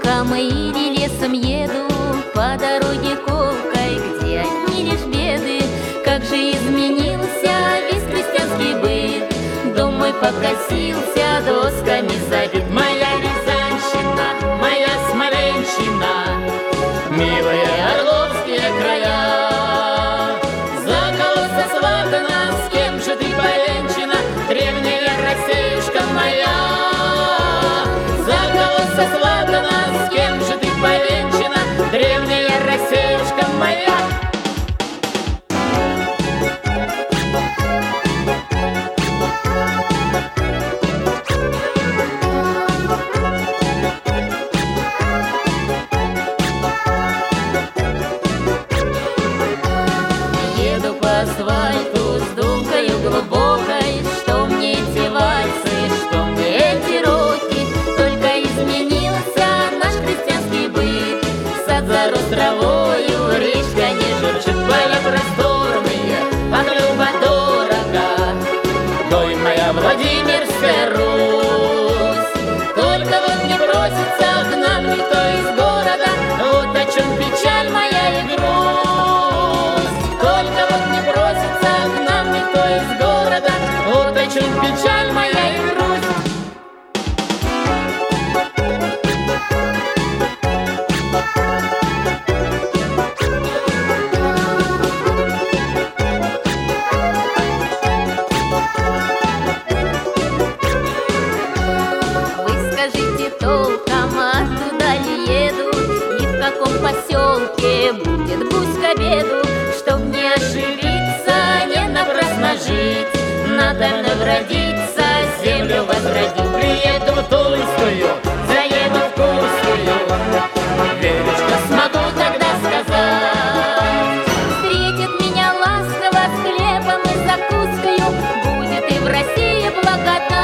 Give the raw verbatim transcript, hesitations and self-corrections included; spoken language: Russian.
Лугам или лесом еду, по дороге колкой, где одни лишь беды. Как же изменился весь крестьянский быт, дом мой покосился, досками забит. Моя Рязанщина, моя Смоленщина, милые Орловские края. Заколоться сватана, с кем же ты повенчана, древняя Россиюшка моя. Заколоться сватана, с кем же ты повенчана, древняя Россиюшка моя. Еду по асфальту с думкою глубокой, что мне эти вальсы, что мне эти роки. Только изменился наш крестьянский быт, сад зарос травою, речка не журчит. Поля просторные, а клюва дорого, ой, моя Владимирская Русь. Только вот не бросится к нам никто из города, вот о чем печаль моя и грусть. Только вот не бросится к нам никто из города, вот о чем печаль моя и грусть. Вы скажите толком, оттуда ли еду, и в каком поселке будет гусь к обеду. Чтоб не ошибиться, не напрасно жить, надо навродиться, землю возродить. Приеду в Тульскую, заеду в Курскую, Верочка, смогу тогда сказать. Встретит меня ласково с хлебом и закускою, будет и в России благодать.